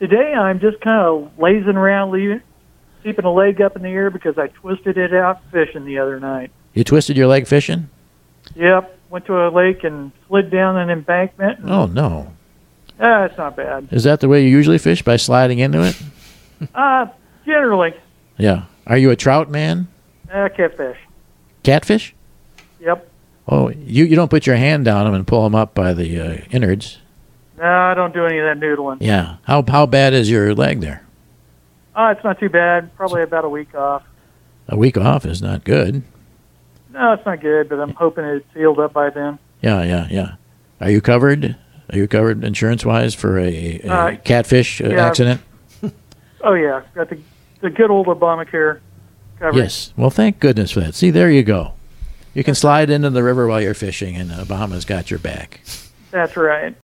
Today I'm just kind of lazing around, keeping a leg up in the air because I twisted it out fishing the other night. You twisted your leg fishing? Yep, went to a lake and slid down an embankment. And, Oh, no. it's not bad. Is that the way you usually fish, by sliding into it? Generally, Yeah. Are you a trout man? catfish. Catfish? Yep. Oh, you don't put your hand down them and pull them up by the innards. No, I don't do any of that noodling. Yeah. How bad is your leg there? It's not too bad. Probably about a week off. A week off is not good. No, it's not good, but I'm hoping it's healed up by then. Yeah. Are you covered? Are you covered insurance-wise for a catfish accident? Oh, yeah. Got the good old Obamacare coverage. Yes. Well, thank goodness for that. See, there you go. You can slide into the river while you're fishing, and Obama's got your back. That's right.